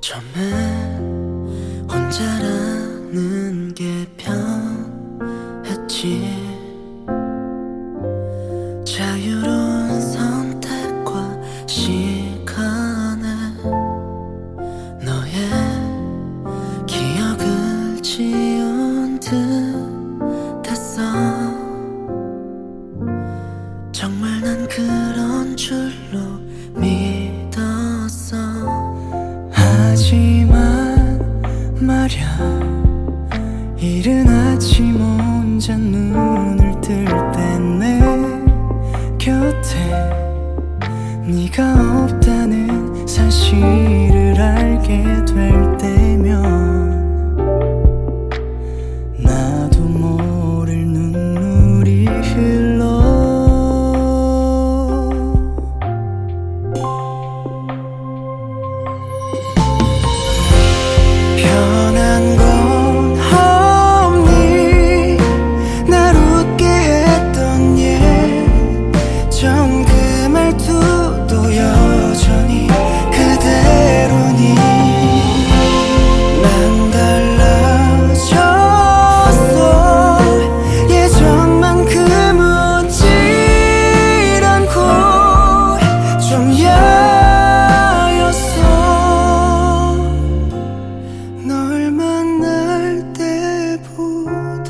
처음엔 혼자라는 게 편했지. 자유로운 선택과 시간에 너의 기억을 지운 듯 했어. 정말 난 그런 줄로 믿었어. 하지만 말야, 이른 아침 혼자 눈을 뜰 때 내 곁에 네가 없다는 사실을 알게 될 때면 나도 모를 눈물이 흘러. 변한 건 없니? 날 웃게 했던 예전 그 말투도 여전히 그대로니. 난 달라졌어. 예전만큼 웃질 않고 좀 야였어. 널 만날 때보다.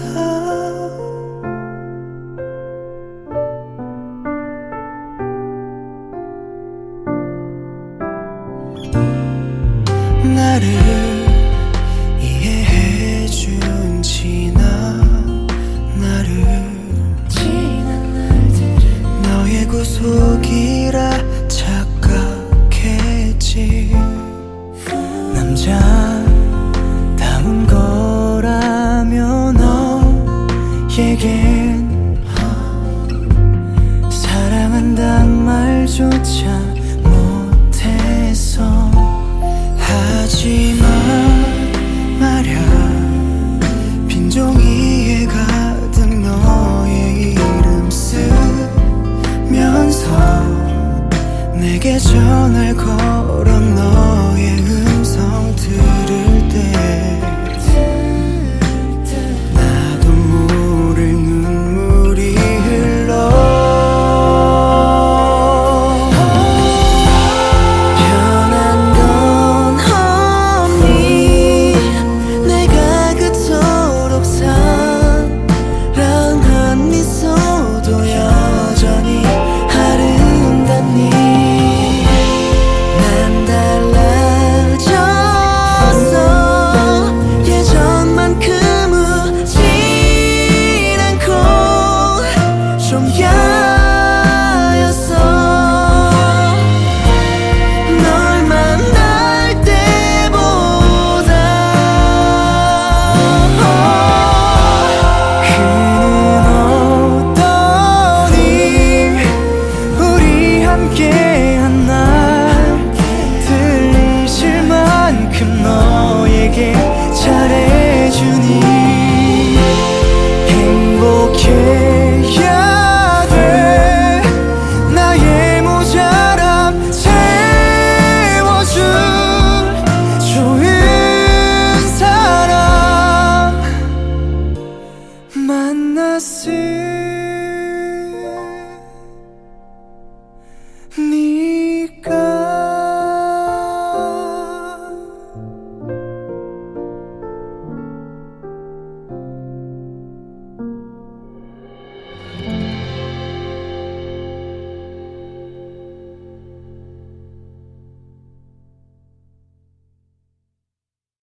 나를 이해해준 지난 날들은 너의 구속이라 착각했지. 남자다운 거라며 너에겐 사랑한단 말조차 못했어. 하지만 말야, 빈종이에 가득 너의 이름 쓰면서 내게 전화를 걸어 너의 음성 들을 때 나도 모를 눈물이 흘러. 변한 건 없니? 내가 그토록 사랑한 미소도 여전히 아름답니. 난 달라졌어. 예전만큼 웃질 않고 좀 야였어. 널 만날 때보다. 그는 어떠니? 우리 함께